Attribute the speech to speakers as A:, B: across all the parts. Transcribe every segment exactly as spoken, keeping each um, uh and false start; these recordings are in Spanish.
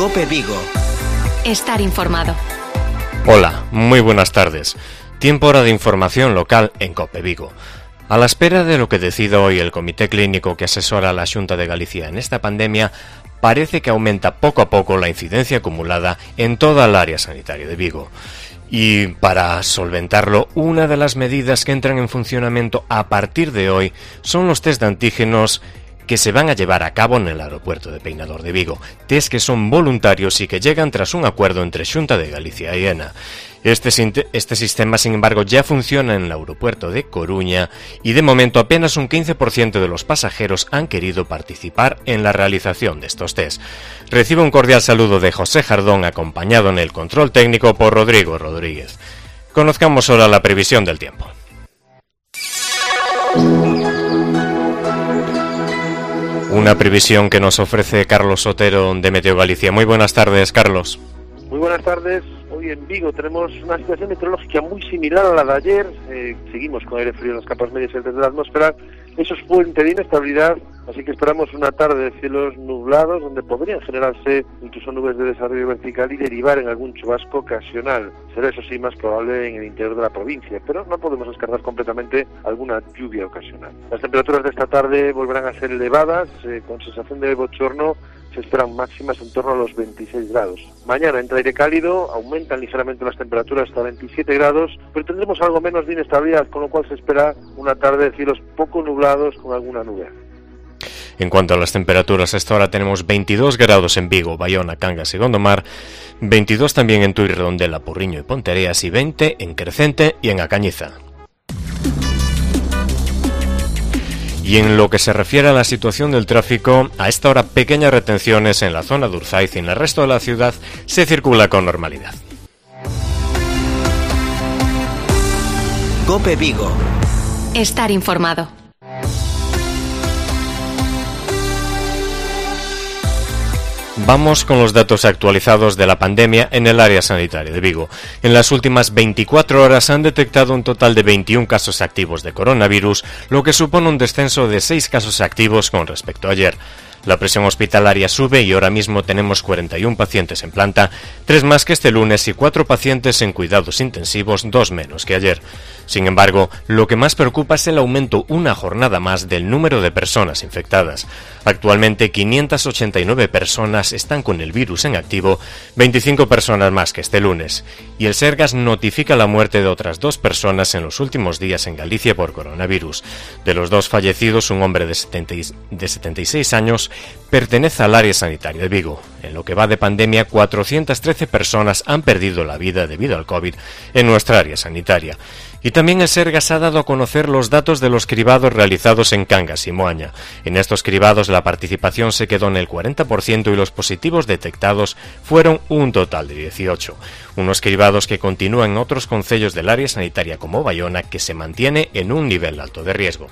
A: COPE Vigo.
B: Estar informado.
C: Hola, muy buenas tardes. Tiempo hora de información local en COPE Vigo. A la espera de lo que decida hoy el Comité Clínico que asesora a la Xunta de Galicia en esta pandemia, parece que aumenta poco a poco la incidencia acumulada en toda el área sanitaria de Vigo. Y para solventarlo, una de las medidas que entran en funcionamiento a partir de hoy son los test de antígenos que se van a llevar a cabo en el aeropuerto de Peinador de Vigo, test que son voluntarios y que llegan tras un acuerdo entre Xunta de Galicia y ENA. Este, este sistema, sin embargo, ya funciona en el aeropuerto de Coruña y de momento apenas un quince por ciento de los pasajeros han querido participar en la realización de estos test. Recibe un cordial saludo de José Jardón, acompañado en el control técnico por Rodrigo Rodríguez. Conozcamos ahora la previsión del tiempo. Una previsión que nos ofrece Carlos Sotero de Meteo Galicia. Muy buenas tardes, Carlos.
D: Muy buenas tardes. Hoy en Vigo tenemos una situación meteorológica muy similar a la de ayer. Eh, seguimos con aire frío en las capas medias altas de la atmósfera. Eso es fuente de inestabilidad, así que esperamos una tarde de cielos nublados donde podrían generarse incluso nubes de desarrollo vertical y derivar en algún chubasco ocasional. Será eso sí más probable en el interior de la provincia, pero no podemos descartar completamente alguna lluvia ocasional. Las temperaturas de esta tarde volverán a ser elevadas, eh, con sensación de bochorno. Se esperan máximas en torno a los veintiséis grados. Mañana entra aire cálido, aumentan ligeramente las temperaturas hasta veintisiete grados, pero tendremos algo menos de inestabilidad, con lo cual se espera una tarde de cielos poco nublados con alguna nube.
C: En cuanto a las temperaturas, a esta hora tenemos veintidós grados en Vigo, Bayona, Cangas y Gondomar, veintidós también en Tui, Redondela, Porriño y Pontereas y veinte en Crecente y en A Cañiza. Y en lo que se refiere a la situación del tráfico, a esta hora pequeñas retenciones en la zona de Urzaiz y en el resto de la ciudad se circula con normalidad.
A: COPE Vigo.
B: Estar informado.
C: Vamos con los datos actualizados de la pandemia en el área sanitaria de Vigo. En las últimas veinticuatro horas han detectado un total de veintiún casos activos de coronavirus, lo que supone un descenso de seis casos activos con respecto a ayer. La presión hospitalaria sube y ahora mismo tenemos cuarenta y uno pacientes en planta, tres más que este lunes y cuatro pacientes en cuidados intensivos, dos menos que ayer. Sin embargo, lo que más preocupa es el aumento una jornada más del número de personas infectadas. Actualmente quinientas ochenta y nueve personas están con el virus en activo, veinticinco personas más que este lunes. Y el Sergas notifica la muerte de otras dos personas en los últimos días en Galicia por coronavirus. De los dos fallecidos, un hombre de setenta y seis años pertenece al área sanitaria de Vigo. En lo que va de pandemia, cuatrocientas trece personas han perdido la vida debido al COVID en nuestra área sanitaria. Y también el Sergas ha dado a conocer los datos de los cribados realizados en Cangas y Moaña. En estos cribados la participación se quedó en el cuarenta por ciento y los positivos detectados fueron un total de dieciocho. Unos cribados que continúan en otros concellos del área sanitaria como Bayona, que se mantiene en un nivel alto de riesgo.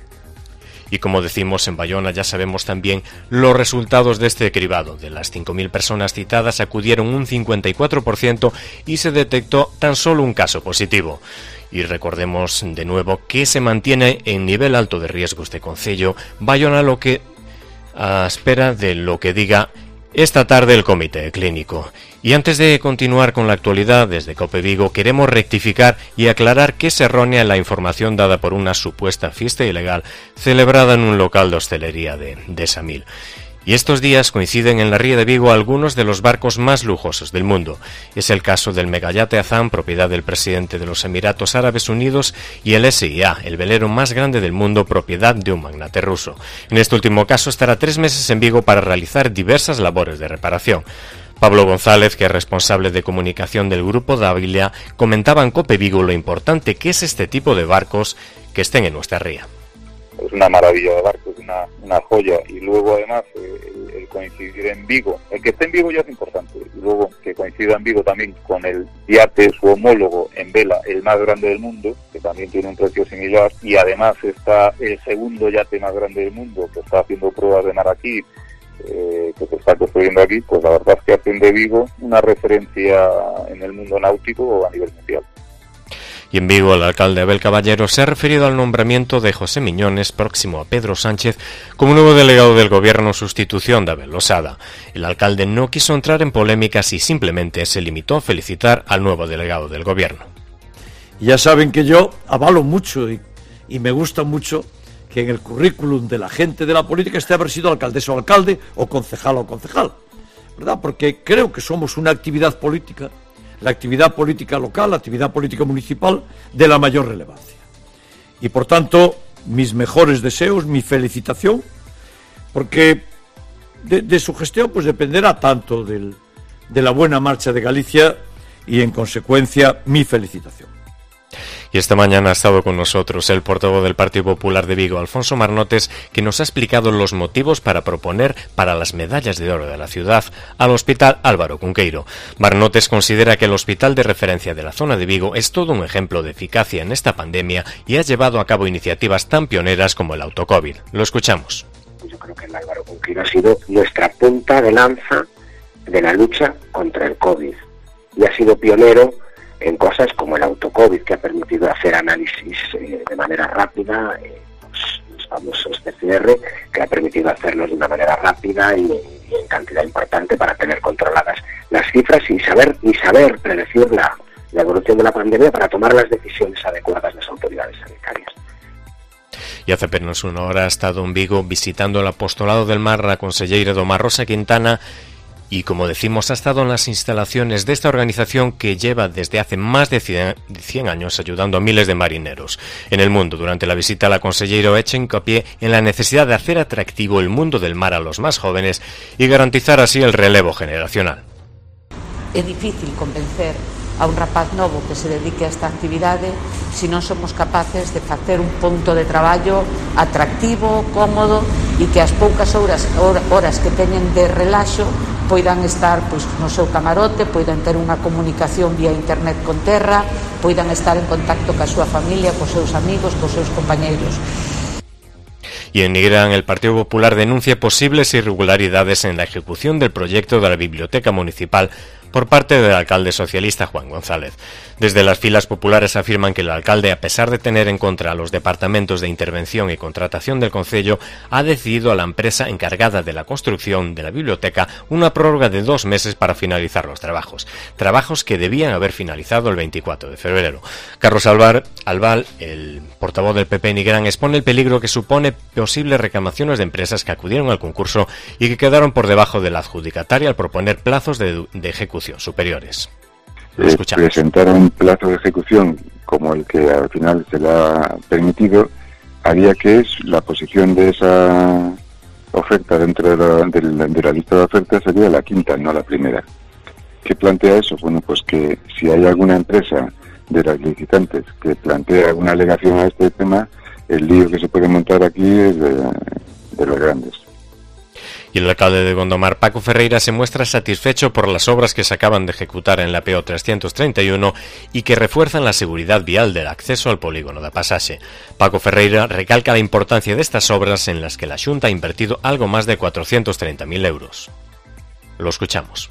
C: Y como decimos, en Bayona ya sabemos también los resultados de este cribado. De las cinco mil personas citadas acudieron un cincuenta y cuatro por ciento y se detectó tan solo un caso positivo. Y recordemos de nuevo que se mantiene en nivel alto de riesgo este concello, Bayona, lo que a espera de lo que diga esta tarde el Comité Clínico. Y antes de continuar con la actualidad desde COPE Vigo, queremos rectificar y aclarar que es errónea la información dada por una supuesta fiesta ilegal celebrada en un local de hostelería de, de Samil. Y estos días coinciden en la ría de Vigo algunos de los barcos más lujosos del mundo. Es el caso del megayate Azam, propiedad del presidente de los Emiratos Árabes Unidos, y el S I A, el velero más grande del mundo, propiedad de un magnate ruso. En este último caso estará tres meses en Vigo para realizar diversas labores de reparación. Pablo González, que es responsable de comunicación del Grupo Dávila, comentaba en COPE Vigo lo importante que es este tipo de barcos que estén en nuestra ría.
E: Es una maravilla de barco, es una, una joya, y luego además eh, el, el coincidir en Vigo, el que esté en Vigo ya es importante, y luego que coincida en Vigo también con el yate, su homólogo en vela, el más grande del mundo, que también tiene un precio similar, y además está el segundo yate más grande del mundo, que está haciendo pruebas de mar aquí, eh, que se está construyendo aquí, pues la verdad es que hacen de Vigo una referencia en el mundo náutico a nivel mundial.
C: Y en Vigo, el alcalde Abel Caballero se ha referido al nombramiento de José Miñones, próximo a Pedro Sánchez, como nuevo delegado del Gobierno en sustitución de Abel Losada. El alcalde no quiso entrar en polémicas y simplemente se limitó a felicitar al nuevo delegado del Gobierno.
A: Ya saben que yo avalo mucho y, y me gusta mucho que en el currículum de la gente de la política esté haber sido alcaldesa o alcalde o concejal o concejal, ¿verdad? Porque creo que somos una actividad política, la actividad política local, la actividad política municipal de la mayor relevancia. Y por tanto, mis mejores deseos, mi felicitación, porque de, de su gestión pues dependerá tanto del, de la buena marcha de Galicia y en consecuencia mi felicitación.
C: Y esta mañana ha estado con nosotros el portavoz del Partido Popular de Vigo, Alfonso Marnotes, que nos ha explicado los motivos para proponer para las medallas de oro de la ciudad al Hospital Álvaro Cunqueiro. Marnotes considera que el hospital de referencia de la zona de Vigo es todo un ejemplo de eficacia en esta pandemia y ha llevado a cabo iniciativas tan pioneras como el autocovid. Lo escuchamos.
F: Yo creo que el Álvaro Cunqueiro ha sido nuestra punta de lanza de la lucha contra el COVID y ha sido pionero en cosas como el autocovid, que ha permitido hacer análisis eh, de manera rápida, eh, los, los famosos P C R, que ha permitido hacerlos de una manera rápida y, y en cantidad importante para tener controladas las cifras y saber y saber predecir la, la evolución de la pandemia para tomar las decisiones adecuadas las autoridades sanitarias.
C: Y hace apenas una hora ha estado en Vigo visitando el Apostolado del Mar la conselleira do Mar, Rosa Quintana, y como decimos, ha estado en las instalaciones de esta organización que lleva desde hace más de cien años ayudando a miles de marineros en el mundo. Durante la visita, la consellera ha hecho hincapié en la necesidad de hacer atractivo el mundo del mar a los más jóvenes y garantizar así el relevo generacional.
G: É difícil convencer a un rapaz novo que se dedique a esta actividade se non somos capaces de facer un punto de traballo atractivo, cómodo e que as poucas horas, horas que teñen de relaxo poidan estar pois, no seu camarote, poidan ter unha comunicación vía internet con terra, poidan estar en contacto ca súa familia, cos seus amigos, cos seus compañeiros.
C: Y en Nigrán, el Partido Popular denuncia posibles irregularidades en la ejecución del proyecto de la Biblioteca Municipal por parte del alcalde socialista Juan González. Desde las filas populares afirman que el alcalde, a pesar de tener en contra a los departamentos de intervención y contratación del concello, ha decidido a la empresa encargada de la construcción de la biblioteca una prórroga de dos meses para finalizar los trabajos. Trabajos que debían haber finalizado el veinticuatro de febrero. Carlos Alvar, Albal, el portavoz del P P Nigrán, expone el peligro que supone posibles reclamaciones de empresas que acudieron al concurso y que quedaron por debajo de la adjudicataria al proponer plazos de, de ejecución superiores.
H: Eh, presentar un plazo de ejecución como el que al final se le ha permitido, haría que es la posición de esa oferta dentro de la, de, la, de la lista de ofertas sería la quinta, no la primera. ¿Qué plantea eso? Bueno, pues que si hay alguna empresa de las licitantes que plantea alguna alegación a este tema, el lío que se puede montar aquí es de, de los grandes.
C: Y el alcalde de Gondomar, Paco Ferreira, se muestra satisfecho por las obras que se acaban de ejecutar en la P O trescientos treinta y uno y que refuerzan la seguridad vial del acceso al polígono da Pasaxe. Paco Ferreira recalca la importancia de estas obras en las que la Xunta ha invertido algo más de cuatrocientos treinta mil euros. Lo escuchamos.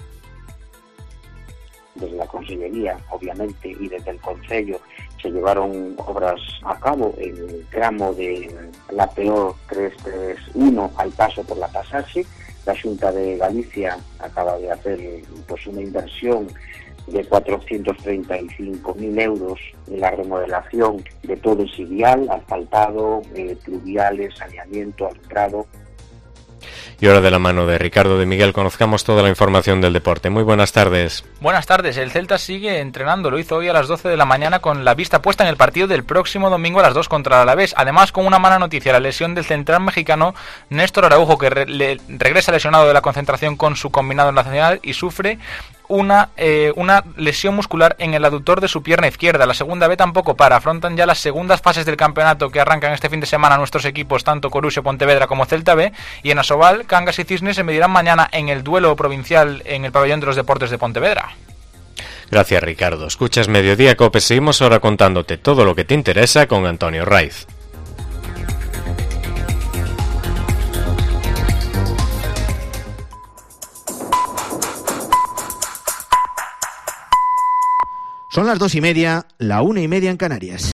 F: Desde la Consellería, obviamente, y desde el Concello se llevaron obras a cabo en el tramo de la P O trescientos treinta y uno al paso por la Pasaxe. La Xunta de Galicia acaba de hacer pues una inversión de cuatrocientos treinta y cinco mil euros en la remodelación de todo el vial, asfaltado, eh, pluviales, saneamiento, alumbrado.
C: Y ahora, de la mano de Ricardo de Miguel, conozcamos toda la información del deporte. Muy buenas tardes.
I: Buenas tardes. El Celta sigue entrenando. Lo hizo hoy a las doce de la mañana con la vista puesta en el partido del próximo domingo a las dos contra el Alavés. Además, con una mala noticia, la lesión del central mexicano Néstor Araujo, que re- le- regresa lesionado de la concentración con su combinado nacional y sufre una eh, una lesión muscular en el aductor de su pierna izquierda. La segunda B tampoco para. Afrontan ya las segundas fases del campeonato que arrancan este fin de semana nuestros equipos, tanto Coruxo, Pontevedra como Celta B, y en Asobal, Cangas y Cisnes se medirán mañana en el duelo provincial en el pabellón de los deportes de Pontevedra.
C: Gracias, Ricardo. Escuchas Mediodía Cope. Seguimos ahora contándote todo lo que te interesa con Antonio Raiz.
J: Son las dos y media, la una y media en Canarias.